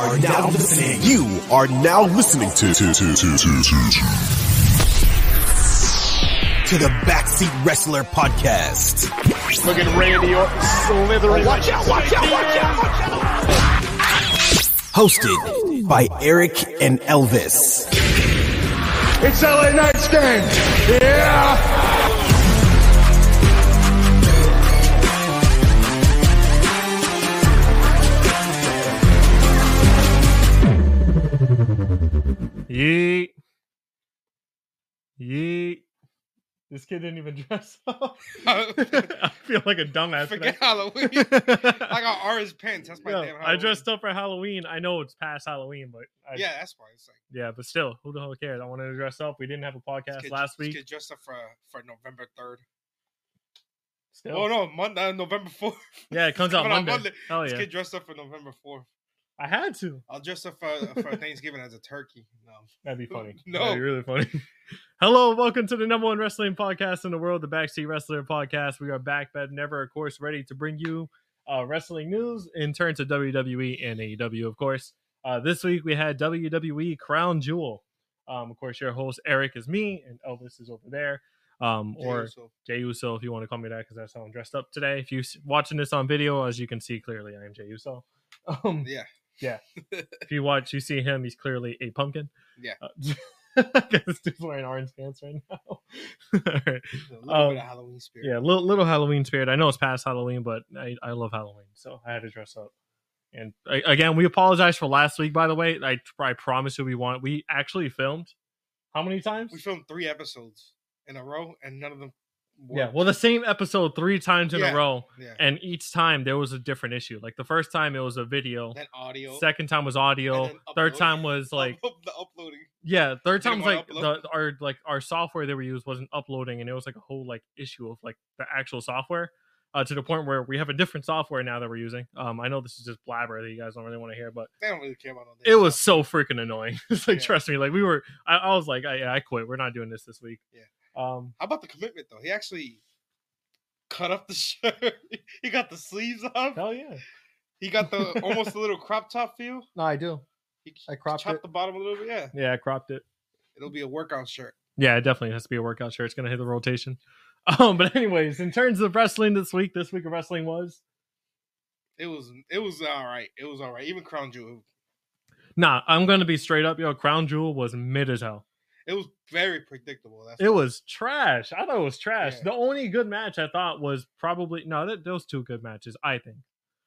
are now listening. You are now listening to the Backseat Wrestler Podcast. Look at Randy Orton slithering. Watch out! Hosted by Eric and Elvis. It's LA Knight's game. Yeah. Yeet. This kid didn't even dress up. I feel like a dumbass. Forget Halloween. I got orange pants. That's my damn Halloween. I dressed up for Halloween. I know it's past Halloween, but yeah, that's fine. It's like, yeah, but still, who the hell cares? I wanted to dress up. We didn't have a podcast last week. This kid dressed up for November 3rd. Still. Oh no, November 4th. Yeah, it comes out Monday. Hell yeah. This kid dressed up for November 4th. I had to. I'll dress up for Thanksgiving as a turkey. No, that'd be funny. No, that'd be really funny. Hello, welcome to the number one wrestling podcast in the world, the Backseat Wrestler Podcast. We are back, but never, of course, ready to bring you wrestling news in terms of WWE and AEW, of course. This week we had WWE Crown Jewel. Of course, your host Eric is me, and Elvis is over there. Or Jey Uso, if you want to call me that, because that's how I'm dressed up today. If you're watching this on video, as you can see clearly, I am Jey Uso. Yeah. If you watch, you see him. He's clearly a pumpkin. Yeah. Because this dude's wearing orange pants right now. All right. A little bit of Halloween spirit. Yeah, little Halloween spirit. I know it's past Halloween, but I love Halloween, so I had to dress up. And again, we apologize for last week, by the way. I promise you we actually filmed. How many times? We filmed 3 episodes in a row, and none of them worked. Yeah, well, the same episode 3 times in a row, yeah. And each time there was a different issue. Like the first time it was a video, then audio. Second time was audio. Third time was like the uploading. Yeah, third time was like our software that we used wasn't uploading, and it was like a whole like issue of like the actual software. To the point where we have a different software now that we're using. I know this is just blabber that you guys don't really want to hear, but they don't really care about all it was so freaking annoying. It's like, trust me, like I was like, I quit. We're not doing this week. Yeah. How about the commitment though? He actually cut up the shirt. He got the sleeves off. Hell yeah. He got the almost a little crop top feel. No, I do. I chopped the bottom a little bit. Yeah. Yeah, I cropped it. It'll be a workout shirt. Yeah, it definitely has to be a workout shirt. It's gonna hit the rotation. But anyways, in terms of wrestling this week of wrestling was. It was all right. It was all right. Even Crown Jewel. Nah, I'm gonna be straight up, yo. Crown Jewel was mid as hell. It was very predictable. It was trash. I thought it was trash. Yeah. The only good match I thought was probably those 2 good matches. I think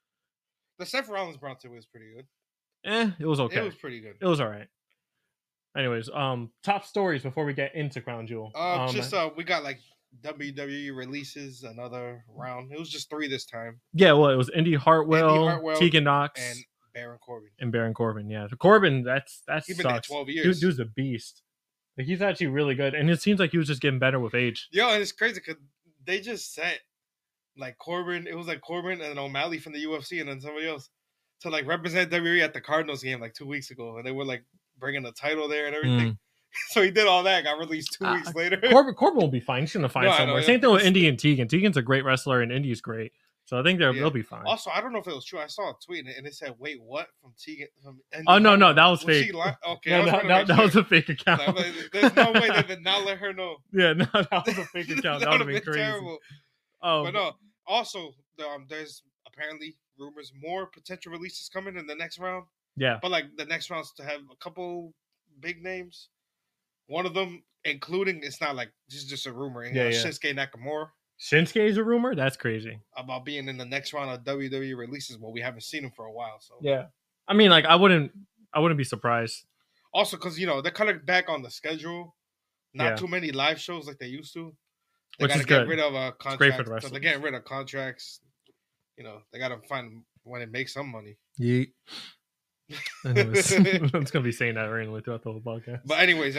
the Seth Rollins Bronson was pretty good. It was okay. It was pretty good. It was all right. Anyways, top stories before we get into Crown Jewel. We got like WWE releases another round. It was just 3 this time. Yeah, well, it was Indy Hartwell, Tegan Knox, and Baron Corbin. Yeah, Corbin. That's he's been there 12 years. Dude's a beast. Like, he's actually really good, and it seems like he was just getting better with age. Yo, and it's crazy because they just sent like Corbin. It was like Corbin and O'Malley from the UFC, and then somebody else to like represent WWE at the Cardinals game like 2 weeks ago, and they were like bringing the title there and everything. So he did all that. Got released 2 weeks later. Corbin will be fine. He's gonna find somewhere. Same thing with Indy and Tegan. Tegan's a great wrestler, and Indy's great. So I think they'll be fine. Also, I don't know if it was true. I saw a tweet and it said, "Wait, what?" From Tegan. Oh no, that was fake. Okay, that was a fake account. There's no way they did not let her know. Yeah, no, that was a fake account. That would have been crazy. Terrible. But no. Also, there's apparently rumors more potential releases coming in the next round. Yeah, but like the next round's to have a couple big names. One of them, including, it's not like just a rumor. Shinsuke Nakamura. Shinsuke is a rumor? That's crazy. About being in the next round of WWE releases. Well, we haven't seen him for a while. So yeah. I mean, like, I wouldn't be surprised. Also, because, they're kind of back on the schedule. Not too many live shows like they used to. They got to get rid of contracts. Great for the wrestlers. So they're getting rid of contracts. They got to find when it makes some money. Yeet. Anyways, I'm just gonna be saying that randomly throughout the whole podcast. But anyways,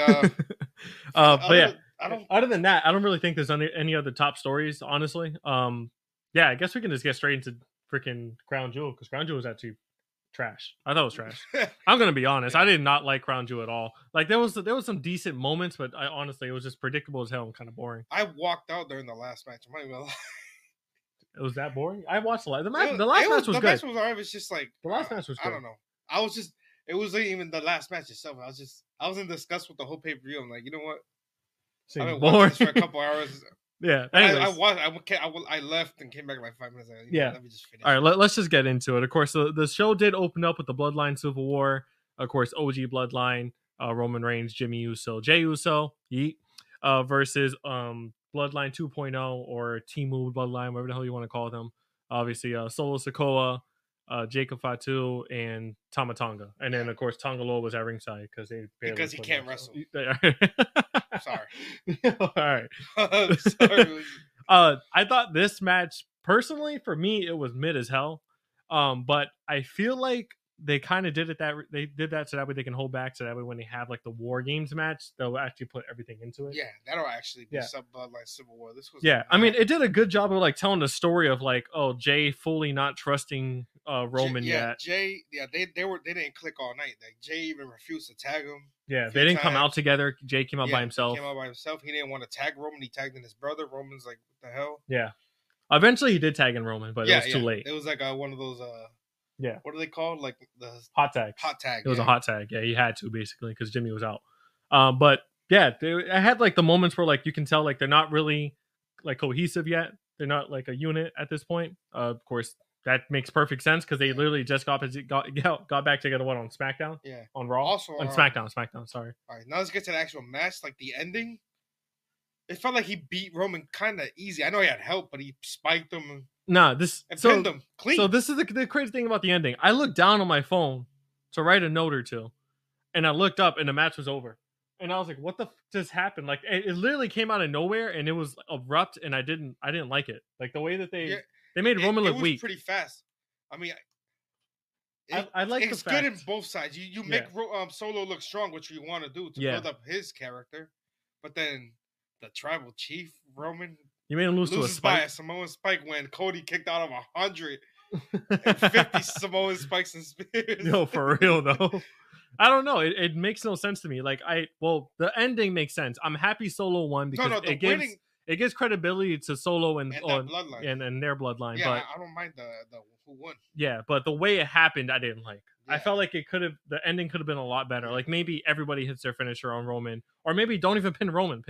other than that, I don't really think there's any other top stories, honestly. I guess we can just get straight into freaking Crown Jewel, because Crown Jewel was actually trash. I thought it was trash. I'm gonna be honest. I did not like Crown Jewel at all. Like there was some decent moments, but honestly it was just predictable as hell and kind of boring. I walked out during the last match. I'm not even gonna lie. It was that boring? I watched the last match was good. The match was alright. It's just like the last match was good. I don't know. I was just It wasn't even the last match itself. I was in disgust with the whole pay-per-view. I'm like, you know what? I've been watching this for a couple hours. Yeah. I left and came back in like 5 minutes. Yeah. Let me just finish. All right, let's just get into it. Of course, the show did open up with the Bloodline Civil War. Of course, OG Bloodline, Roman Reigns, Jimmy Uso, Jey Uso, yeet, versus Bloodline 2.0 or Timu Bloodline, whatever the hell you want to call them. Obviously, Solo Sikoa, Jacob Fatu, and Tama Tonga. And then, of course, Tonga Loa was at ringside because he can't wrestle. Sorry. All right. Sorry. I thought this match, personally, for me, it was mid as hell. But I feel like they kind of did it they did that so that way they can hold back, so that way when they have like the War Games match, they'll actually put everything into it. Yeah, that'll actually be some Bloodline Civil War. This was I mean, it did a good job of like telling the story of like, oh, Jey fully not trusting Roman yet. Jey, they didn't click all night. Like Jey even refused to tag him. Yeah, they didn't come out together. Jey came out by himself. He didn't want to tag Roman. He tagged in his brother. Roman's like, what the hell? Yeah. Eventually, he did tag in Roman, but it was too late. It was like one of those. What are they called? Like the hot tag. Hot tag. It was a hot tag. Yeah, he had to basically because Jimmy was out. But yeah, I had like the moments where like you can tell like they're not really like cohesive yet. They're not like a unit at this point. Of course, that makes perfect sense because they literally just got back together. What, on SmackDown? Yeah, on Raw. Also on SmackDown. Sorry. All right, now let's get to the actual match. Like the ending, it felt like he beat Roman kind of easy. I know he had help, but he spiked him. Nah, pinned him clean. So this is the crazy thing about the ending. I looked down on my phone to write a note or two, and I looked up, and the match was over. And I was like, "What the just happened?" Like it literally came out of nowhere, and it was abrupt, and I didn't like it. Like the way that they made Roman look weak. Pretty fast. I mean, I like it's the fact. good in both sides. You make Solo look strong, which you want to do to build up his character, but then the tribal chief Roman. You made him lose to a spike. By a Samoan spike when Cody kicked out of 150 Samoan spikes and spears. No, for real though. I don't know. It makes no sense to me. Like the ending makes sense. I'm happy Solo won because it gives credibility to Solo and their bloodline. Yeah, but I don't mind the who won. Yeah, but the way it happened, I didn't like. Yeah. I felt like the ending could have been a lot better. Like maybe everybody hits their finisher on Roman, or maybe don't even pin Roman,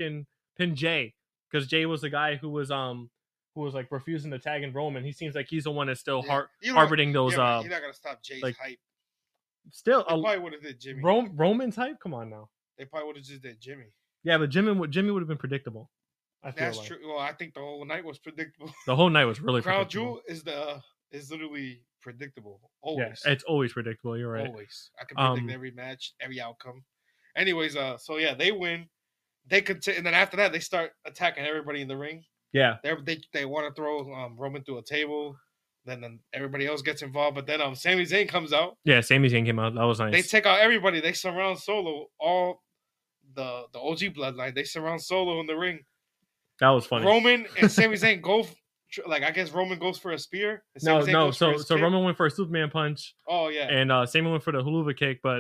pin Jey. Because Jey was the guy who was like refusing to tag in Roman. He seems like he's the one that's still harboring those. You're not gonna stop Jey's hype. Still, they probably would have did Jimmy. Roman's hype. Come on now. They probably would have just did Jimmy. Yeah, but Jimmy would have been predictable. That's true. Well, I think the whole night was predictable. The whole night was really Crown predictable. Jewel is literally predictable. Always. Yeah, it's always predictable. You're right. Always. I can predict every match, every outcome. Anyways, so yeah, they win. They continue, and then after that, they start attacking everybody in the ring. Yeah, they want to throw Roman through a table. Then everybody else gets involved, but then Sami Zayn comes out. Yeah, Sami Zayn came out. That was nice. They take out everybody. They surround Solo. All the OG bloodline. They surround Solo in the ring. That was funny. Roman and Sami Zayn go. I guess Roman goes for a spear. No. So Roman went for a Superman punch. Oh yeah. And Sami went for the hula kick, but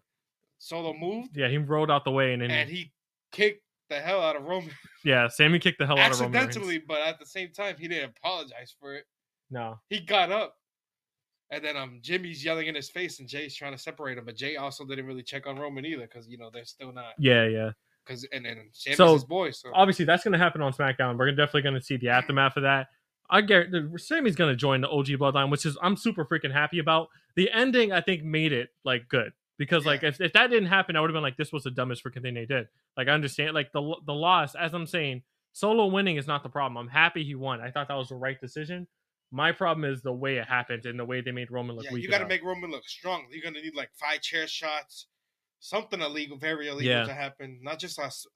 Solo moved. Yeah, he rolled out the way and he kicked the hell out of Roman. Yeah, Sami kicked the hell out of Roman. Accidentally, but at the same time, he didn't apologize for it. No. He got up. And then Jimmy's yelling in his face, and Jay's trying to separate him. But Jay also didn't really check on Roman either, because they're still not. Yeah. And then Sami's his boy. So obviously that's going to happen on SmackDown. We're definitely going to see the aftermath of that. I guarantee Sami's going to join the OG Bloodline, which is I'm super freaking happy about. The ending, I think, made it like good. Because like if that didn't happen, I would have been like, this was the dumbest freaking thing they did. Like I understand, like the loss, as I'm saying, Solo winning is not the problem. I'm happy he won. I thought that was the right decision. My problem is the way it happened and the way they made Roman look weak. You got to make Roman look strong. You're gonna need like 5 chair shots, something illegal, very illegal to happen. Not just us.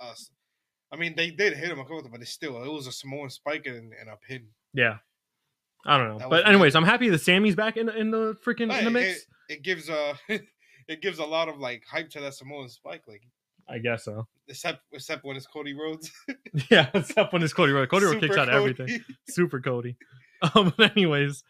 I mean, they did hit him a couple, but it was a Samoan spike and a pin. Yeah, I don't know. But anyways, I'm happy that Sami's back in the freaking in the mix. It gives it gives a lot of like hype to that Samoan spike, like I guess so. Except when it's Cody Rhodes. Yeah, except when it's Cody Rhodes. Cody Rhodes kicks out everything. Super Cody. But anyways,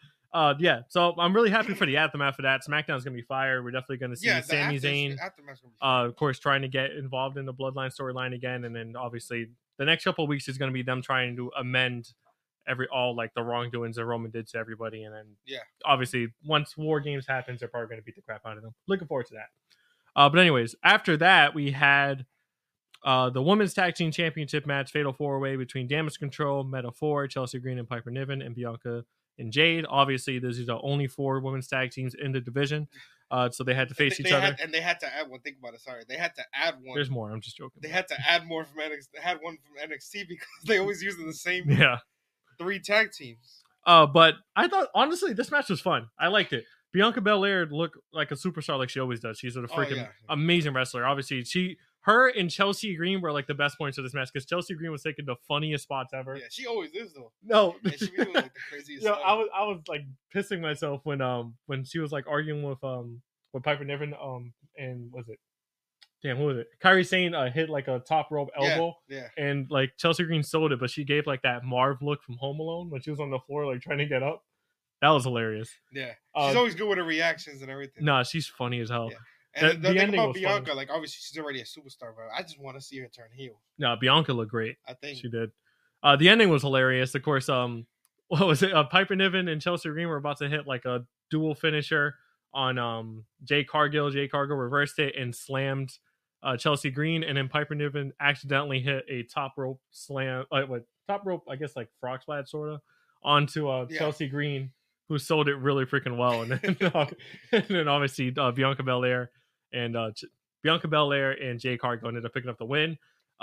so I'm really happy for the aftermath of that. SmackDown's gonna be fire. We're definitely gonna see Sami Zayn, of course, trying to get involved in the Bloodline storyline again, and then obviously the next couple of weeks is gonna be them trying to amend all like the wrongdoings that Roman did to everybody, and then Yeah. obviously once War Games happens, they're probably going to beat the crap out of them. Looking forward to that. But anyways, after that we had the Women's Tag Team Championship match, Fatal 4-Way between Damage Control, Meta 4, Chelsea Green and Piper Niven, and Bianca and Jade. Obviously, these are the only 4 women's tag teams in the division, so they had to face each other. And they had to add one. Think about it. Sorry, they had to add one. There's more. I'm just joking. They had to add more from NXT. They had one from NXT because they always using the same 3 tag teams. But I thought honestly this match was fun. I liked it. Bianca Belair looked like a superstar, like she always does. She's a freaking amazing wrestler. Obviously, her and Chelsea Green were like the best points of this match because Chelsea Green was taking the funniest spots ever. Yeah, she always is though. No, yeah, she be doing like the craziest stuff. I was like pissing myself when she was like arguing with Piper Niven and was it? Damn, who was it? Kairi Sane hit like a top rope elbow, and like Chelsea Green sold it, but she gave like that Marv look from Home Alone when she was on the floor like trying to get up. That was hilarious. Yeah, she's always good with her reactions and everything. Nah, she's funny as hell. Yeah. And the thing about Bianca, funny. Like obviously she's already a superstar, but I just want to see her turn heel. No, Bianca looked great. I think she did. The ending was hilarious. Of course, what was it? Piper Niven and Chelsea Green were about to hit like a dual finisher on Jade Cargill. Jade Cargill reversed it and slammed Chelsea Green, and then Piper Niven accidentally hit a top rope slam, top rope, I guess like frog splash sort of, onto Chelsea Green, who sold it really freaking well, and then obviously Bianca Belair and Jade Cargill ended up picking up the win.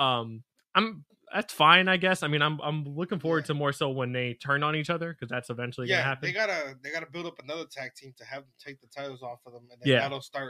That's fine, I guess. I mean, I'm looking forward to more so when they turn on each other because that's eventually gonna happen. They gotta build up another tag team to have them take the titles off of them, and then that'll start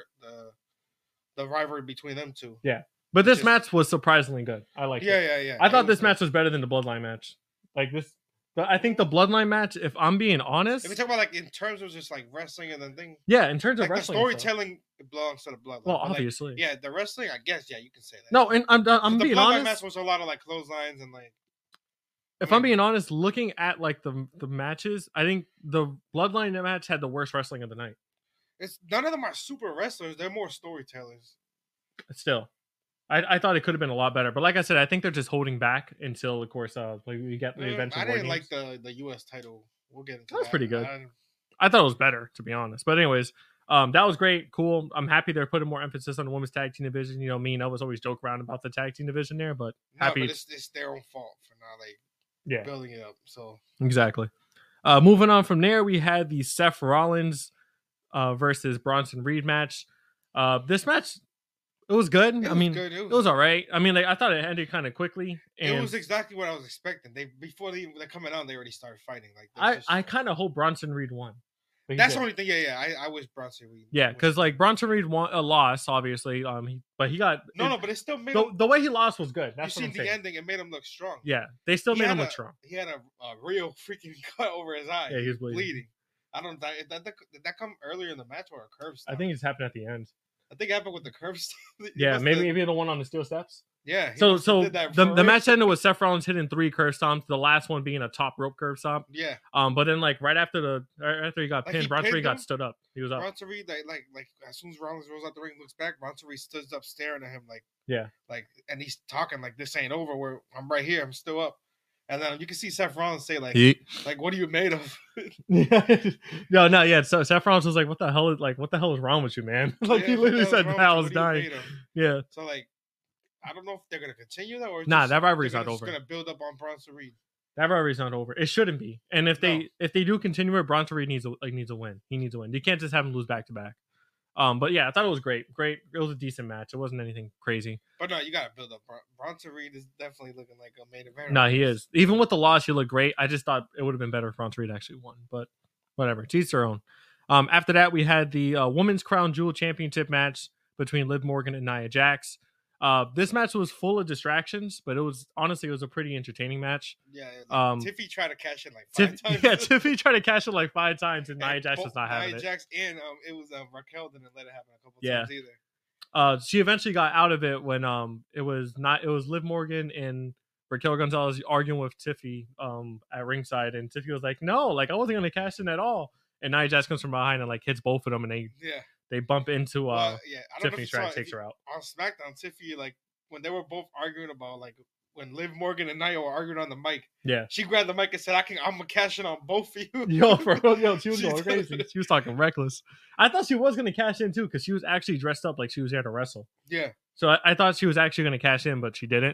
the rivalry between them two. Yeah, but this match was surprisingly good. I like it. Yeah. I thought this match was better than the Bloodline match. Like this. But I think the Bloodline match, if I'm being honest, if we talk about like in terms of just like wrestling and then thing, in terms of like wrestling, the storytelling belongs to the Bloodline. Well, obviously, the wrestling, I guess, you can say that. No, and I'm being honest. The Bloodline match was a lot of like clotheslines and like. If I'm being honest, looking at like the matches, I think the Bloodline match had the worst wrestling of the night. It's none of them are super wrestlers; they're more storytellers. Still. I thought it could have been a lot better, but like I said, I think they're just holding back until, of course, we get the eventual. I didn't like the U.S. title. We'll get into that. That was pretty good. I thought it was better, to be honest. But anyways, that was great, cool. I'm happy they're putting more emphasis on the women's tag team division. You know, me and I was always joke around about the tag team division there, but happy. But it's their own fault for not building it up. So exactly. Moving on from there, we had the Seth Rollins versus Bronson Reed match. This match. It was good. It was all right. I mean, like I thought it ended kind of quickly. And it was exactly what I was expecting. Before they're coming out, they already started fighting. Like I kind of hope Bronson Reed won. That's the only thing. Yeah. I wish Bronson Reed. Yeah, because like Bronson Reed won a loss, obviously. But he got but it still made the way he lost was good. That's you seen the ending. It made him look strong. Yeah, they still made him look strong. He had a real freaking cut over his eye. Yeah, he was bleeding. I don't. Did that come earlier in the match or a curve stop? I think it's happened at the end. I think it happened with the curve stop. Yeah, maybe the one on the steel steps. Yeah. So the match ended with Seth Rollins hitting 3 curve stomps, the last one being a top rope curve stomp. Yeah. But then like right after he got pinned, Bronson Reed got stood up. He was up. Bronson Reed like as soon as Rollins rolls out the ring, looks back, Bronson Reed stood up staring at him and he's talking like this ain't over. Where I'm right here, I'm still up. And then you can see Seth Rollins say like what are you made of? Yeah. So Seth Rollins was like, what the hell is wrong with you, man? Like he literally said that I was dying. Yeah. So like, I don't know if they're gonna continue that or that rivalry's not over. It's gonna build up on Bronson Reed. That rivalry's not over. It shouldn't be. And if they do continue it, Bronson Reed needs a win. He needs a win. You can't just have him lose back to back. But yeah, I thought it was great. It was a decent match. It wasn't anything crazy. But no, you gotta build up. Bronson Reed is definitely looking like a main event. No, he is. Even with the loss, he looked great. I just thought it would have been better if Bronson Reed actually won. But whatever, to each their own. After that, we had the Women's Crown Jewel Championship match between Liv Morgan and Nia Jax. This match was full of distractions, but it was a pretty entertaining match. Yeah. Tiffy tried to cash in like 5 times. Yeah, Tiffy tried to cash in like 5 times, and Nia Jax was not having it. Nia Jax and it was Raquel didn't let it happen a couple times either. She eventually got out of it when it was Liv Morgan and Raquel Gonzalez arguing with Tiffy at ringside, and Tiffy was like, "No, like I wasn't gonna cash in at all." And Nia Jax comes from behind and like hits both of them, and they bump into Tiffany, trying to take her out. On SmackDown, Tiffy, like when they were both arguing about like when Liv Morgan and Nia were arguing on the mic. Yeah. She grabbed the mic and said, I'm gonna cash in on both of you. Yo, she was She going did. crazy. She was talking reckless. I thought she was gonna cash in too, because she was actually dressed up like she was here to wrestle. Yeah. So I thought she was actually gonna cash in, but she didn't.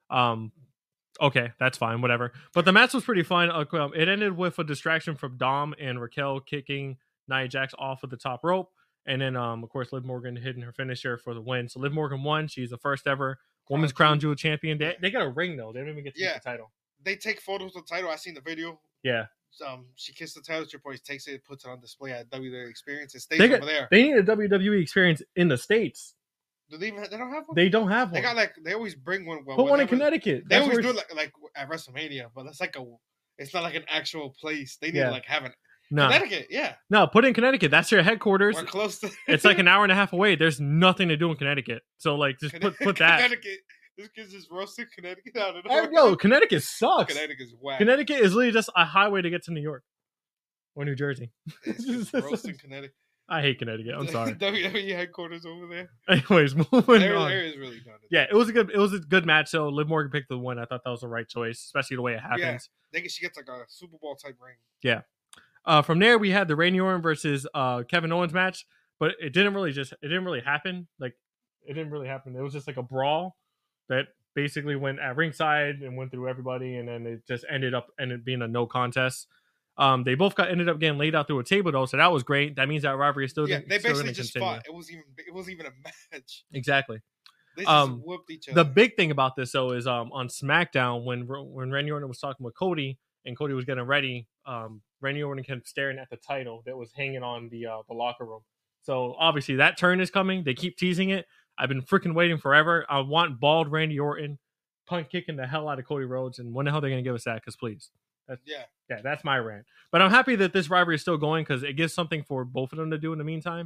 Okay, that's fine, whatever. But the match was pretty fun. It ended with a distraction from Dom and Raquel kicking Nia Jax off of the top rope. And then, of course, Liv Morgan hitting her finisher for the win. So Liv Morgan won. She's the first ever women's crown jewel champion. They got a ring, though. They didn't even get to get the title. They take photos of the title. I seen the video. Yeah. She kissed the title. Triple H takes it, puts it on display at WWE Experience. It stays over there. They need a WWE Experience in the States. Do they even? They don't have one. They don't have one. They got they always bring one. Put one in Connecticut. They always do it like at WrestleMania, but it's it's not like an actual place. They need to have it. No. Connecticut, yeah. No, put it in Connecticut. That's your headquarters. We're close to. It's like an hour and a half away. There's nothing to do in Connecticut. So just put that. Connecticut. This kid's just roasting Connecticut out of nowhere. Yo, Connecticut sucks. Connecticut's whack. Connecticut is literally just a highway to get to New York or New Jersey. It's just roasting Connecticut. I hate Connecticut. I'm sorry. WWE headquarters over there. Anyways, moving on. There is really done. Yeah, it was a good match. So Liv Morgan picked the win. I thought that was the right choice, especially the way it happens. Yeah, she gets like a Super Bowl type ring. Yeah. From there, we had the Randy Orton versus Kevin Owens match, but it didn't really happen. It didn't really happen. It was just like a brawl that basically went at ringside and went through everybody, and then it just ended being a no contest. They both ended up getting laid out through a table though, so that was great. That means that rivalry is still they basically just continue. fought. It wasn't even a match. Exactly. They just whooped each other. The big thing about this though is on SmackDown when Randy Orton was talking with Cody and Cody was getting ready, Randy Orton kept staring at the title that was hanging on the locker room. So obviously that turn is coming. They keep teasing it. I've been freaking waiting forever. I want bald Randy Orton punt kicking the hell out of Cody Rhodes, and when the hell they're gonna give us that? Because please. That's my rant. But I'm happy that this rivalry is still going because it gives something for both of them to do in the meantime.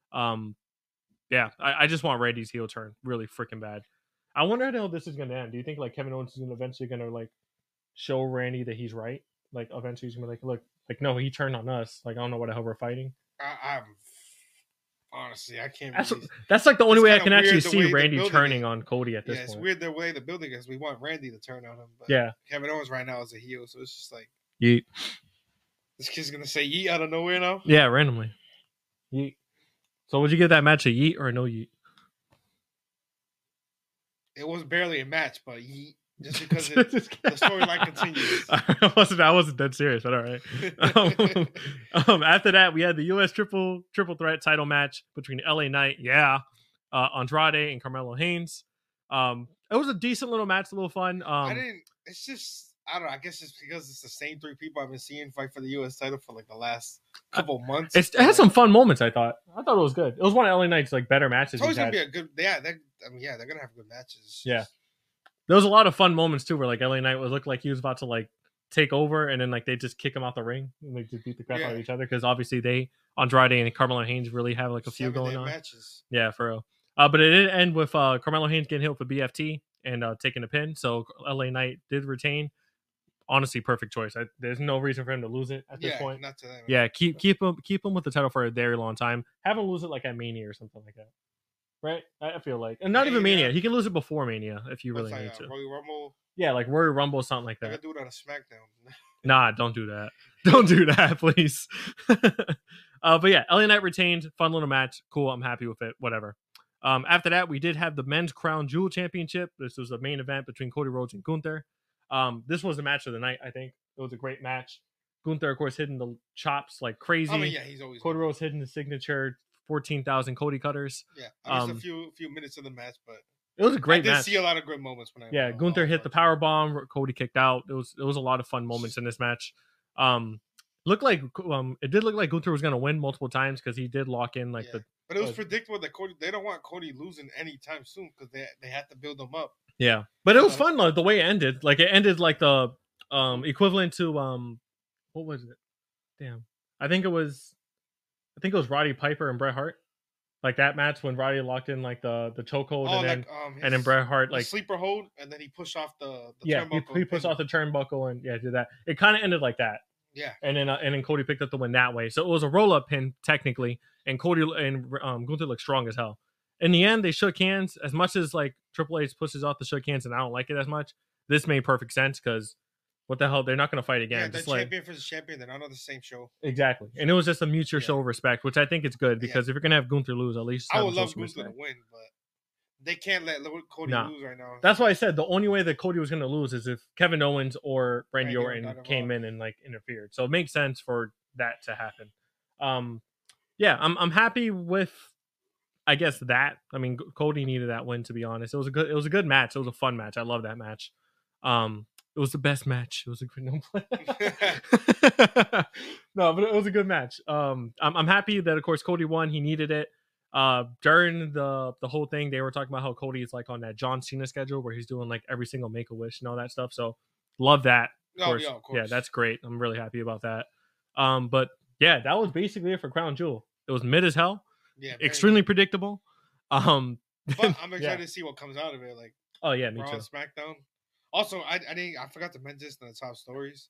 I just want Randy's heel turn really freaking bad. I wonder how this is going to end. Do you think Kevin Owens is eventually going to show Randy that he's right? Eventually he's going to be look, no, he turned on us. I don't know what the hell we're fighting. I'm honestly, I can't. That's the only way I can actually see Randy turning on Cody at this point. It's weird the way the building is. We want Randy to turn on him. But Kevin Owens right now is a heel, so it's just yeet. This kid's gonna say yeet out of nowhere now. Yeah, randomly. Yeet. So would you give that match a yeet or a no yeet? It was barely a match, but yeet. Just because the storyline continues. I wasn't that serious, but all right. After that, we had the U.S. triple threat title match between LA Knight, Andrade and Carmelo Hayes. It was a decent little match, a little fun. It's just, I don't know. I guess it's because it's the same three people I've been seeing fight for the U.S. title for the last couple months. It had some fun moments. I thought it was good. It was one of LA Knight's better matches. It's always gonna be a good. Yeah, they're gonna have good matches. Yeah. There was a lot of fun moments too, where LA Knight would look like he was about to take over, and then they just kick him out the ring and they just beat the crap out of each other because obviously Andrade and Carmelo Hayes really have a few going on. Matches. Yeah, for real. But it did end with Carmelo Hayes getting hit with a BFT and taking a pin, so LA Knight did retain. Honestly, perfect choice. There's no reason for him to lose it at this point. Not to them. Yeah, keep him with the title for a very long time. Have him lose it at Mania or something like that. Right, I feel and not even Mania. He can lose it before Mania if you really need to. Royal Rumble. Yeah, Royal Rumble, something like that. I could do it on a SmackDown. Nah, don't do that. Don't do that, please. But yeah, LA Knight retained. Fun little match. Cool. I'm happy with it. Whatever. After that, we did have the Men's Crown Jewel Championship. This was the main event between Cody Rhodes and Gunther. This was the match of the night. I think it was a great match. Gunther, of course, hitting the chops like crazy. I mean, yeah, he's always Cody Rhodes hitting the signature 14,000 Cody cutters. Yeah, I missed a few minutes of the match, but it was a great match. I did see a lot of good moments when Gunther hit the power bomb. Cody kicked out. It was a lot of fun moments in this match. It did look like Gunther was going to win multiple times because he did lock in But it was predictable that Cody. They don't want Cody losing anytime soon because they have to build him up. Yeah, but it was fun the way it ended. It ended the equivalent to what was it? Damn, I think it was Roddy Piper and Bret Hart. That match when Roddy locked in the chokehold and then Bret Hart sleeper hold and then he pushed off the turnbuckle. He pushed off the turnbuckle and did that. It kind of ended like that. Yeah, and then Cody picked up the win that way. So it was a roll up pin technically, and Cody and Gunther looked strong as hell. In the end, they shook hands. As much as Triple H pushes off the shook hands, and I don't like it as much. this made perfect sense because what the hell, they're not going to fight again. Yeah, the just like champion versus champion. They're not on the same show. exactly, and it was just a mutual show of respect, which I think is good because if you're gonna have Gunther lose, at least I have would him show love some Gunther to respect. win, but they can't let Cody lose right now. That's why I said the only way that Cody was gonna lose is if Kevin Owens or Randy Orton got came involved. in and like interfered. So it makes sense for that to happen. Yeah, I'm happy with. I guess that. I mean, Cody needed that win. To be honest, it was a good match. It was a fun match. I love that match. It was the best match. It was a good no, but it was a good match. I'm happy that of course Cody won. He needed it. During the whole thing, they were talking about how Cody is like on that John Cena schedule where he's doing like every single Make-A-Wish and all that stuff. So love that. Of course. Yeah, that's great. I'm really happy about that. But yeah, that was basically it for Crown Jewel. It was mid as hell. Yeah, extremely predictable. But I'm excited yeah. to see what comes out of it. Like, oh yeah, me Raw too. and SmackDown. Also, I forgot to mention this in the top stories.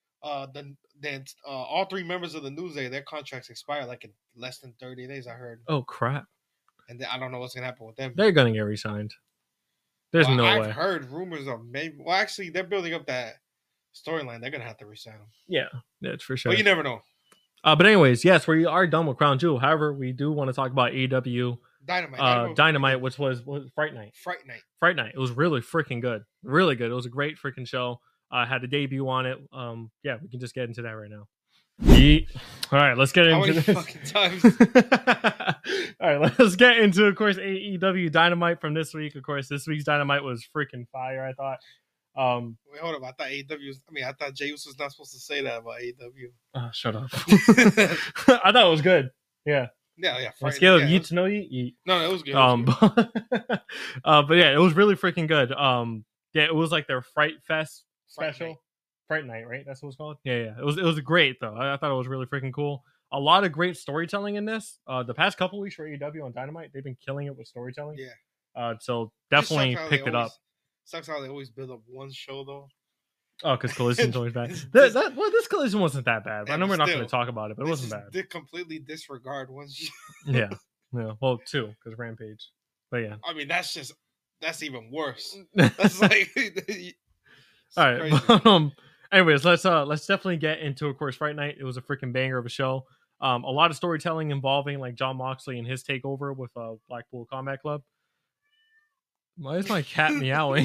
All three members of the New Day, their contracts expire like in less than 30 days. I heard. Oh crap! And I don't know what's gonna happen with them. They're gonna get re-signed. There's no way. I've heard rumors of maybe. Well, actually, they're building up that storyline. They're gonna have to resign them. Yeah, that's for sure. But you never know. But anyways, yes, we are done with Crown Jewel. However, we do want to talk about AEW Dynamite, which was Fright Night. Fright Night. It was really freaking good. Really good. It was a great freaking show. Had a debut on it. Yeah, we can just get into that right now. All right, let's get into this. Fucking times? All right, let's get into, of course, AEW Dynamite from this week. Of course, this week's Dynamite was freaking fire, I thought. Wait, hold up. I thought AEW. I thought Jey Uso was not supposed to say that about AEW. Oh, shut up. I thought it was good. Yeah. Yeah. On scale of yeet to no yeet. No, it was good. But yeah, it was really freaking good. Yeah, it was like their Fright Fest special. Fright Night, right? That's what it's called. Yeah. It was great though. I thought it was really freaking cool. A lot of great storytelling in this. The past couple weeks for AEW on Dynamite, they've been killing it with storytelling. Yeah. So definitely picked it up. Sucks how they always build up one show though. Oh, because Collision's always bad. This Collision wasn't that bad. I know we're not going to talk about it, but it wasn't bad. They completely disregard one show. Yeah. Well, two because Rampage. But yeah. I mean, that's even worse. That's like. All right. Anyways, let's definitely get into, of course, Fright Night. It was a freaking banger of a show. A lot of storytelling involving like Jon Moxley and his takeover with Blackpool Combat Club. Why is my cat meowing?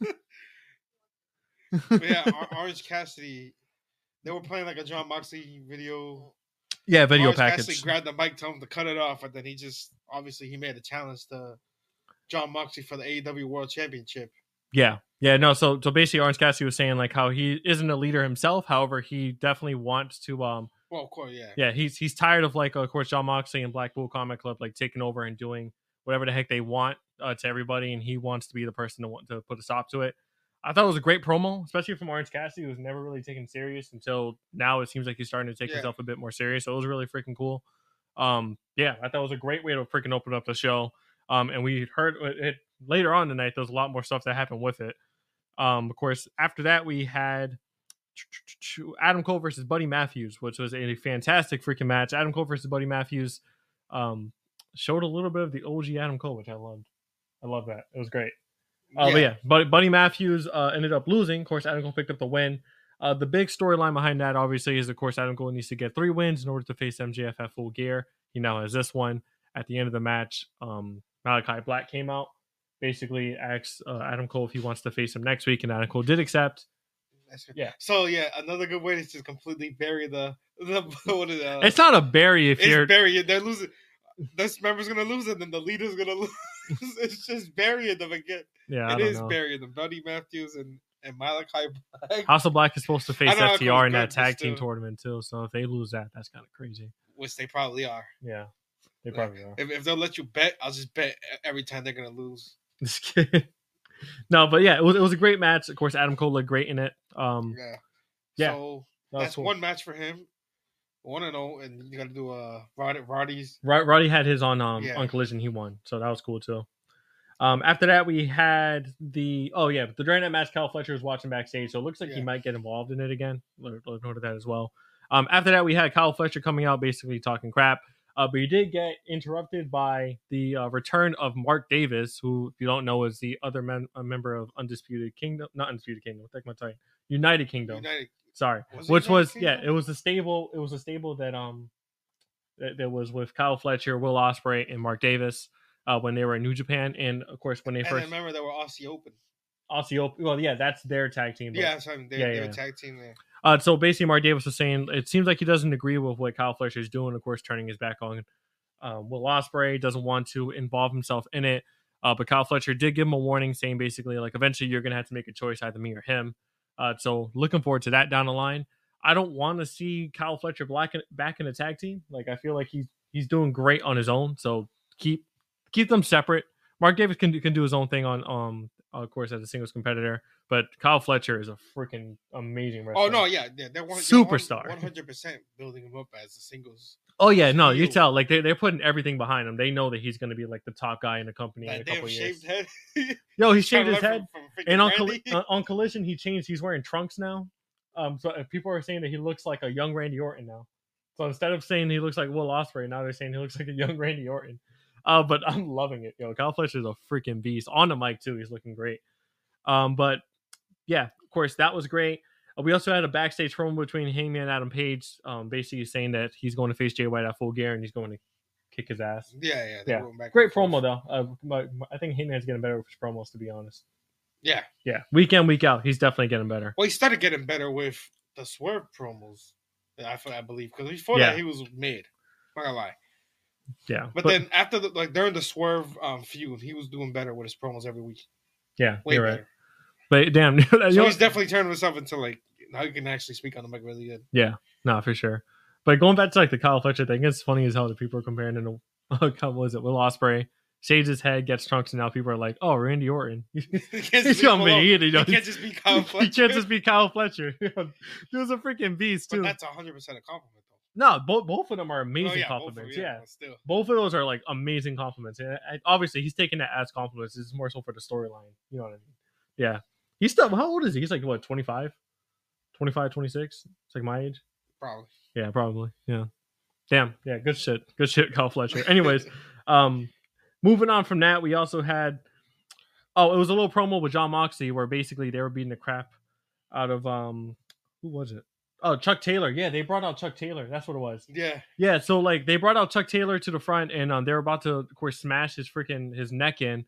Yeah, Orange Cassidy. They were playing like a Jon Moxley video. Yeah, video Orange package. Cassidy grabbed the mic, told him to cut it off, and then he made a challenge to Jon Moxley for the AEW World Championship. Yeah. No. So basically, Orange Cassidy was saying like how he isn't a leader himself. However, he definitely wants to. Well, of course, yeah. Yeah, he's tired of like, of course, Jon Moxley and Blackpool Combat Club like taking over and doing whatever the heck they want to everybody, and he wants to be the person to want to put a stop to it. I thought it was a great promo, especially from Orange Cassidy, who was never really taken serious until now. It seems like he's starting to take himself a bit more serious. So it was really freaking cool. Yeah, I thought it was a great way to freaking open up the show. And we heard it later on tonight. There was a lot more stuff that happened with it. Of course, after that we had Adam Cole versus Buddy Matthews, which was a fantastic freaking match. Adam Cole versus Buddy Matthews showed a little bit of the OG Adam Cole, which I loved. I love that. It was great. But Buddy Matthews ended up losing. Of course, Adam Cole picked up the win. The big storyline behind that, obviously, is, of course, Adam Cole needs to get 3 wins in order to face MJF at Full Gear. He now has this one. At the end of the match, Malachi Black came out, basically asked Adam Cole if he wants to face him next week, and Adam Cole did accept. Yeah. So, another good way is to completely bury the it's not a bury if you're... bury it. They're losing. This member's going to lose, and then the leader's going to lose. It's just burying them again. Yeah, it is burying them. Buddy Matthews and Malachi Black. House of Black is supposed to face FTR in that tag team tournament too. So if they lose that, that's kind of crazy. Which they probably are. Yeah, they probably are. If they'll let you bet, I'll just bet every time they're gonna lose. Just kidding. No, but yeah, it was a great match. Of course, Adam Cole looked great in it. Yeah. So that's cool. One match for him. 1-0, and you got to do Roddy's. Roddy had his on Collision. He won, so that was cool too. After that, we had the during that match, Kyle Fletcher was watching backstage, so it looks like he might get involved in it again. Look note of that as well. After that, we had Kyle Fletcher coming out, basically talking crap. But he did get interrupted by the return of Mark Davis, who, if you don't know, is the other a member of Undisputed Kingdom, not Undisputed Kingdom. What the heck am I talking? United Kingdom. United. Sorry, Was which United was Kingdom? it was a stable. It was a stable that that was with Kyle Fletcher, Will Ospreay, and Mark Davis when they were in New Japan, and of course when they And first I remember they were Aussie Open. Well, yeah, that's their tag team. But, Yeah, so they're a tag team there. So basically, Mark Davis was saying it seems like he doesn't agree with what Kyle Fletcher is doing. Of course, turning his back on Will Ospreay, doesn't want to involve himself in it. But Kyle Fletcher did give him a warning, saying basically like eventually you're gonna have to make a choice, either me or him. So looking forward to that down the line. I don't want to see Kyle Fletcher back in a tag team. Like I feel like he's doing great on his own. So keep them separate. Mark Davis can do his own thing on of course as a singles competitor, but Kyle Fletcher is a freaking amazing wrestler. Oh no, yeah, they're superstar, 100% building him up as a singles. Oh yeah, no, you tell like they're putting everything behind him. They know that he's going to be like the top guy in the company in a couple years. Shaved head. Yo, he shaved his head, from and on Collision he changed. He's wearing trunks now. So people are saying that he looks like a young Randy Orton now. So instead of saying he looks like Will Ospreay, now they're saying he looks like a young Randy Orton. But I'm loving it. Yo, Kyle Fletcher is a freaking beast on the mic too. He's looking great. But yeah, of course that was great. We also had a backstage promo between Hangman and Adam Page, basically saying that he's going to face Jay White at Full Gear and he's going to kick his ass. Yeah. Great promo though. I think Hangman's getting better with his promos, to be honest. Yeah. Week in, week out, he's definitely getting better. Well, he started getting better with the Swerve promos. I believe because before that he was mid. I'm not gonna lie. Yeah, but then after during the Swerve feud, he was doing better with his promos every week. Yeah, way you're better. Right. But damn, so he's definitely turning himself into like now he can actually speak on the mic really good. Yeah, no, for sure. But going back to like the Kyle Fletcher thing, it's funny as hell that people are comparing him to what was it, Will Ospreay. Shaves his head, gets trunks, and now people are like, "Oh, Randy Orton." He's gonna be he can't just be Kyle Fletcher. He can't just be Kyle Fletcher. He was a freaking beast too. But that's 100% a compliment, though. No, both of them are amazing compliments. Both of those are like amazing compliments. And obviously, he's taking that as compliments. This is more so for the storyline. You know what I mean? Yeah. He's still. How old is he? He's like what, 25, 26? It's like my age. Probably. Yeah, probably. Yeah. Damn. Yeah. Good shit, Kyle Fletcher. Anyways, moving on from that, we also had. Oh, it was a little promo with Jon Moxley where basically they were beating the crap out of who was it? Oh, Chuck Taylor. Yeah, they brought out Chuck Taylor. That's what it was. Yeah. Yeah, so like they brought out Chuck Taylor to the front and they were about to, of course, smash his neck in.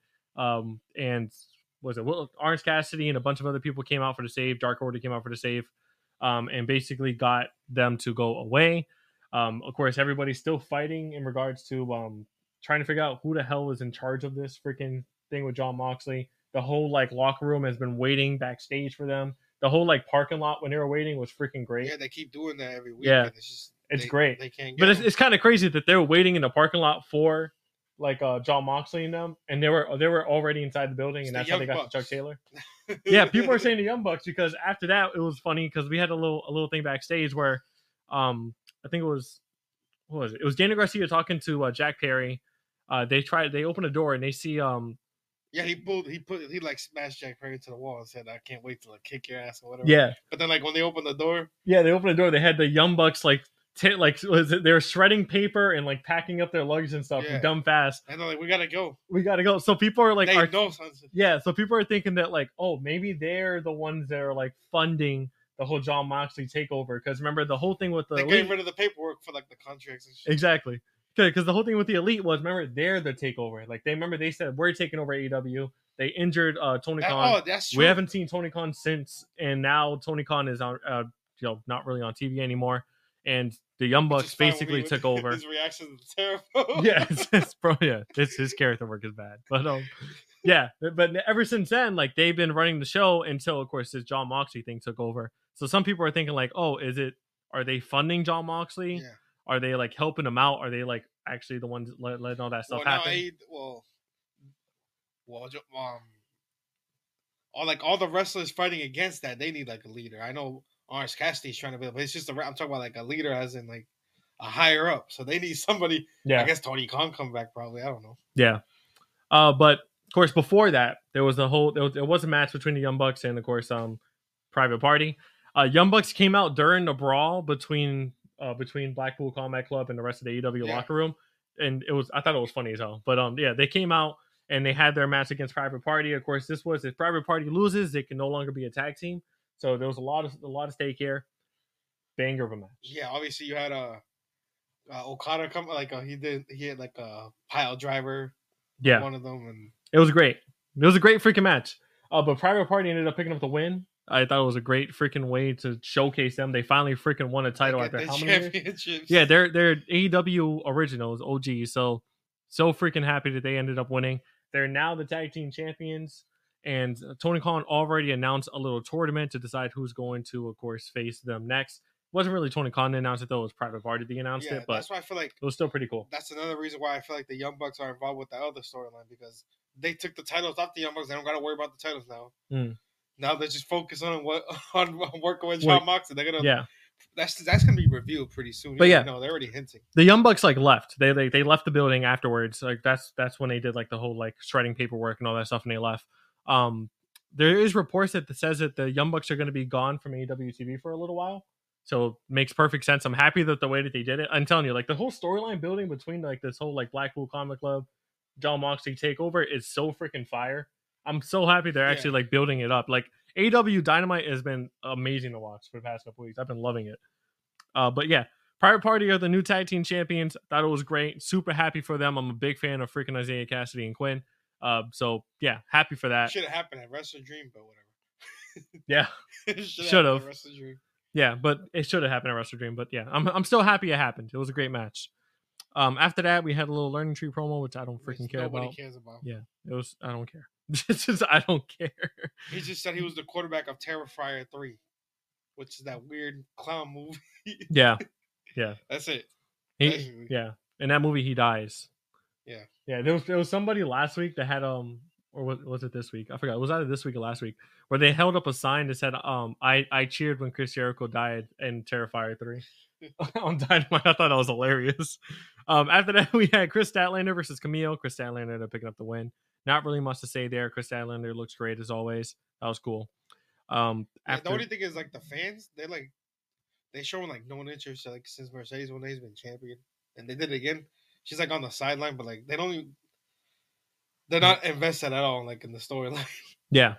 And was it Orange Cassidy and a bunch of other people came out for the save. Dark Order came out for the save. And basically got them to go away. Of course, everybody's still fighting in regards to trying to figure out who the hell was in charge of this freaking thing with Jon Moxley. The whole like locker room has been waiting backstage for them. The whole like parking lot when they were waiting was freaking great. Yeah, they keep doing that every week. Yeah, it's great. They can't. But it's kind of crazy that they were waiting in the parking lot for like Jon Moxley and them, and they were already inside the building, and that's how they got to Chuck Taylor. Yeah, people are saying the Young Bucks because after that it was funny because we had a little thing backstage where I think it was what was it? It was Daniel Garcia talking to Jack Perry. They opened a door and they see Yeah, he like smashed Jack Perry to the wall and said, "I can't wait to like kick your ass" or whatever. Yeah. But then like when they opened the door, they had the Young Bucks like they were shredding paper and like packing up their luggage and stuff dumb fast. And they're like, "We gotta go." So people are like, so people are thinking that like, oh, maybe they're the ones that are like funding the whole Jon Moxley takeover because remember the whole thing with the they getting rid of the paperwork for like the contracts and shit. Exactly. Because the whole thing with the Elite was, remember, they're the takeover. Like they said we're taking over AEW. They injured Tony Khan. Oh, that's true. We haven't seen Tony Khan since, and now Tony Khan is on, not really on TV anymore. And the Young Bucks basically took over. His reaction is terrible. Yeah, it's his character work is bad. But but ever since then, like they've been running the show until, of course, this Jon Moxley thing took over. So some people are thinking like, oh, are they funding Jon Moxley? Yeah. Are they like helping him out? Are they like actually the ones letting all that stuff happen? All the wrestlers fighting against that, they need like a leader. I know Orange Cassidy's trying to be, but it's just I'm talking about like a leader as in like a higher up. So they need somebody. Yeah, I guess Tony Khan come back probably. I don't know. Yeah, but of course before that there was there was a match between the Young Bucks and of course Private Party. Young Bucks came out during the brawl between between Blackpool Combat Club and the rest of the AEW Yeah. locker room, and I thought it was funny as hell. But yeah, they came out and they had their match against Private Party. Of course, this was if Private Party loses, they can no longer be a tag team. So there was a lot of stake here. Banger of a match. Yeah, obviously you had Okada come he had like a pile driver. Yeah, One of them, and it was great. It was a great freaking match. But Private Party ended up picking up the win. I thought it was a great freaking way to showcase them. They finally freaking won a title after how many years? championships. Yeah, they're AEW originals, OG. So freaking happy that they ended up winning. They're now the tag team champions. And Tony Khan already announced a little tournament to decide who's going to, of course, face them next. Wasn't really Tony Khan that announced it, though. It was Private Party that announced it. But that's why I feel like it was still pretty cool. that's another reason why I feel like the Young Bucks are involved with the other storyline, because they took the titles off the Young Bucks. They don't got to worry about the titles now. Now they just focus on working with John Moxley. They're gonna that's gonna be revealed pretty soon. But yeah, no, they're already hinting. The Young Bucks left. They left the building afterwards. Like that's when they did like the whole like shredding paperwork and all that stuff, and they left. There is reports that says that the Young Bucks are going to be gone from AEW TV for a little while. So it makes perfect sense. I'm happy that the way that they did it. I'm telling you, like the whole storyline building between like this whole like Blackpool Comic Club, John Moxley takeover is so freaking fire. I'm so happy they're actually like building it up. Like AEW Dynamite has been amazing to watch for the past couple weeks. I've been loving it. But yeah, Private Party are the new tag team champions. Thought it was great. Super happy for them. I'm a big fan of freaking Isaiah Cassidy and Quinn. So yeah, happy for that. Should have happened at Wrestle Dream, but whatever. Yeah, should have. Wrestle Dream. Yeah, but it should have happened at Wrestle Dream. But yeah, I'm still happy it happened. It was a great match. After that, we had a little Learning Tree promo, which I don't freaking care about. Nobody cares about. Yeah, it was. I don't care. It's just I don't care. He just said he was the quarterback of Terrifier 3, which is that weird clown movie. Yeah. That's it. In that movie he dies. Yeah. There was somebody last week that had or was it this week? I forgot. It was either this week or last week where they held up a sign that said I cheered when Chris Jericho died in Terrifier 3 on Dynamite. I thought that was hilarious. After that we had Chris Statlander versus Camille. Chris Statlander ended up picking up the win. Not really much to say there. Chris Statlander looks great as always. That was cool. The only thing is like the fans, they showing like no interest like since Mercedes when they've been champion, and they did it again. She's like on the sideline, but like they're not invested at all like in the storyline. Yeah.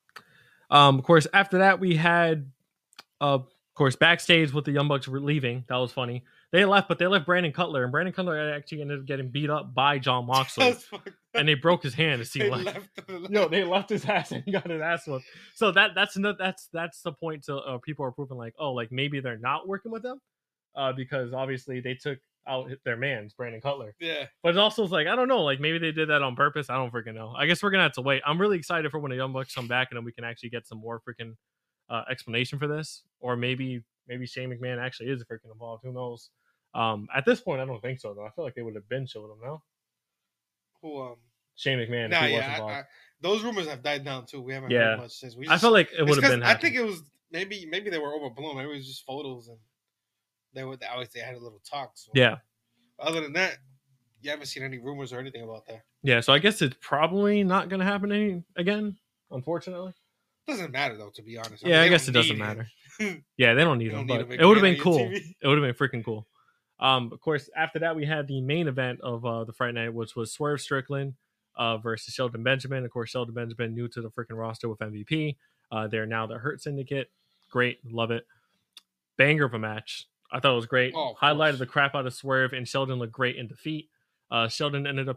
Of course, after that we had of course backstage with the Young Bucks leaving. That was funny. They left, but they left Brandon Cutler, and Brandon Cutler actually ended up getting beat up by John Moxley, and they broke his hand. They left his ass, and he got his ass whooped. So that's the point to people are proving like, oh, like maybe they're not working with them, because obviously they took out their man's Brandon Cutler. Yeah, but it also like I don't know, like maybe they did that on purpose. I don't freaking know. I guess we're gonna have to wait. I'm really excited for when the Young Bucks come back, and then we can actually get some more freaking explanation for this, or maybe Shane McMahon actually is freaking involved. Who knows? At this point, I don't think so though. I feel like they would have been showing him now. Who Shane McMahon. Nah, yeah, those rumors have died down too. We haven't heard much since. I feel like it would have been. I think it was maybe they were overblown. Maybe it was just photos, and they had a little talk. So. Yeah. Other than that, you haven't seen any rumors or anything about that. Yeah, so I guess it's probably not going to happen again. Unfortunately. Doesn't matter though, to be honest. I guess it doesn't matter. Yeah, they don't need him, but it would have been cool. It would have been freaking cool. Of course, after that, we had the main event of the Friday night, which was Swerve Strickland versus Shelton Benjamin. Of course, Shelton Benjamin new to the freaking roster with MVP. They're now the Hurt Syndicate. Great, love it. Banger of a match. I thought it was great. Highlighted the crap out of Swerve, and Sheldon looked great in defeat. Swerve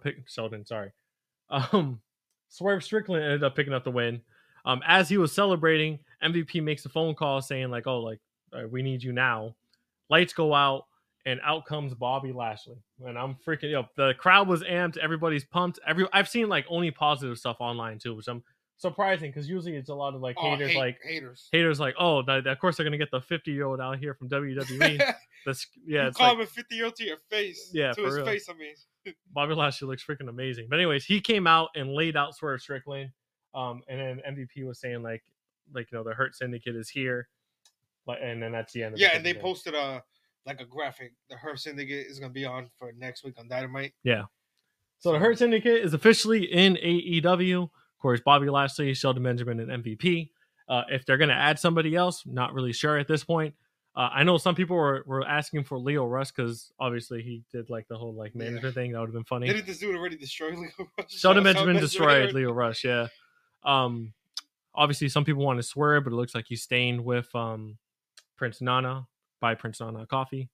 Strickland ended up picking up the win. As he was celebrating, MVP makes a phone call saying like, "Oh, like we need you now." Lights go out, and out comes Bobby Lashley. And I'm freaking the crowd was amped. Everybody's pumped. I've seen like only positive stuff online too, which I'm surprising because usually it's a lot of like haters like, oh, of course they're gonna get the 50-year-old out here from WWE. It's call him a 50-year-old to your face. Yeah, to his face. I mean, Bobby Lashley looks freaking amazing. But anyways, he came out and laid out Swerve Strickland. And then MVP was saying like the Hurt Syndicate is here, and then that's the end. And they posted a graphic. The Hurt Syndicate is gonna be on for next week on Dynamite. Yeah. So the Hurt Syndicate is officially in AEW. Of course, Bobby Lashley, Shelton Benjamin, and MVP. If they're gonna add somebody else, not really sure at this point. I know some people were asking for Leo Rush because obviously he did like the whole like manager thing. That would have been funny. Didn't this dude already destroy Leo Rush? Shelton Benjamin destroyed Leo Rush. Yeah. Obviously some people want to swear, but it looks like he's staying with Prince Nana. Buy Prince Nana coffee.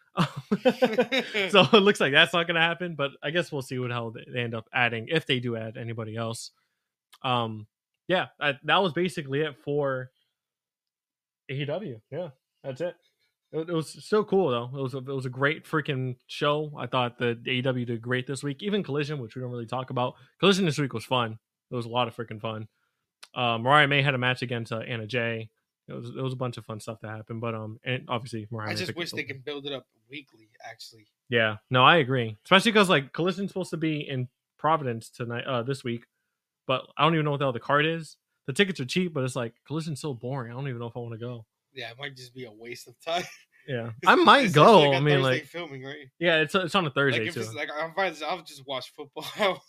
So it looks like that's not going to happen, but I guess we'll see what hell they end up adding if they do add anybody else. Yeah, that was basically it for AEW. Yeah, that's it. It was so cool though. It was a great freaking show. I thought the AEW did great this week. Even Collision, which we don't really talk about. Collision this week was fun. It was a lot of freaking fun. Mariah May had a match against Anna Jay. It was a bunch of fun stuff that happened, but and obviously Mariah. I just wish they can build it up weekly. Actually, yeah, no, I agree. Especially because like Collision's supposed to be in Providence tonight, this week, but I don't even know what the hell the card is. The tickets are cheap, but it's like Collision's so boring. I don't even know if I want to go. Yeah, it might just be a waste of time. Yeah, I might go. Like I mean, Thursday like filming, right? Yeah, it's on a Thursday Like too. It's like I'll just watch football.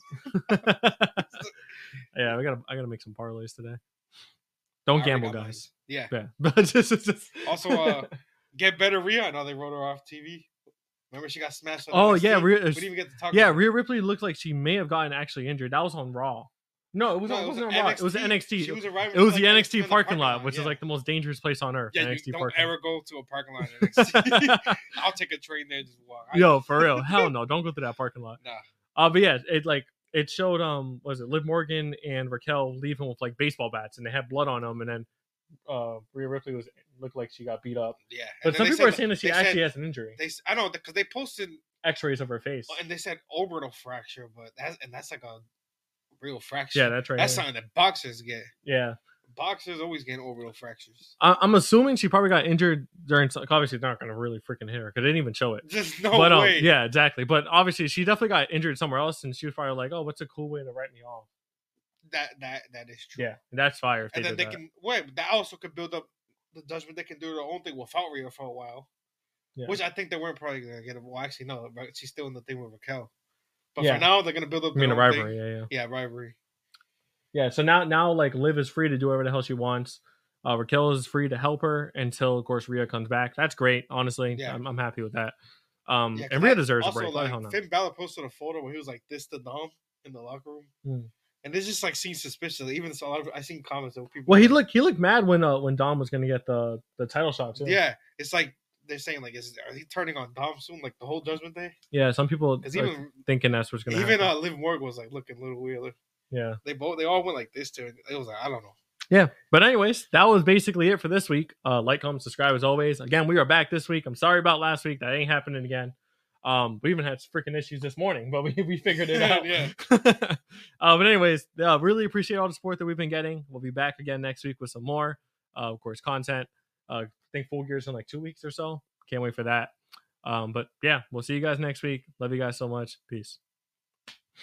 Yeah, I gotta make some parlays today. Don't gamble, guys. Yeah. But just Also, get better Rhea. Now they wrote her off TV. Remember she got smashed. On NXT? yeah, we didn't even get to talk. Yeah, about Rhea Ripley looked like she may have gotten actually injured. That was on Raw. No, it wasn't on Raw. It was the NXT. She was it was like the NXT parking lot, which yeah. is like the most dangerous place on earth. Yeah, NXT you don't parking ever go to a parking lot in NXT. I'll take a train there and just walk. Yo, for real. Hell no, don't go through that parking lot. Nah. But yeah, it showed was it Liv Morgan and Raquel leaving with like baseball bats, and they had blood on them, and then Rhea Ripley looked like she got beat up. Yeah, but some people are saying that she actually has an injury. I know because they posted X-rays of her face, and they said orbital fracture, but that's like a real fracture. Yeah, that's right. That's something that boxers get. Yeah, boxers always get orbital fractures. I'm assuming she probably got injured during. Obviously, they're not going to really freaking hit her because they didn't even show it. Just no but, way. Yeah, exactly. But obviously, she definitely got injured somewhere else, and she was probably like, "Oh, what's a cool way to write me off?" That is true. Yeah, that's fire. And then they can that also could build up the Judgment. They can do their own thing without Rhea for a while. Yeah. Which I think they weren't probably gonna get. Well, actually, no. She's still in the thing with Raquel. But for now, they're gonna build up. I mean, a rivalry. Thing. Yeah, rivalry. Yeah. So now, like Liv is free to do whatever the hell she wants. Raquel is free to help her until, of course, Rhea comes back. That's great. Honestly, yeah. I'm happy with that. And Rhea deserves a break. Like, Finn Balor posted a photo where he was like this to Dom in the locker room. And this just like seems suspicious. Even so, I seen comments of people. Well, he looked mad when Dom was gonna get the title shot too. Yeah, it's like they're saying like, are he turning on Dom soon? Like the whole Judgment Day? Yeah, some people are thinking that's what's gonna happen. Even Liv Morgan was like looking a little weird. Yeah, they all went like this too. It was like I don't know. Yeah, but anyways, that was basically it for this week. Like, comment, subscribe as always. Again, we are back this week. I'm sorry about last week. That ain't happening again. We even had freaking issues this morning, but we figured it out. Yeah. But anyways, really appreciate all the support that we've been getting. We'll be back again next week with some more, of course, content. I think Full Gear's in like 2 weeks or so. Can't wait for that. But yeah, we'll see you guys next week. Love you guys so much. Peace.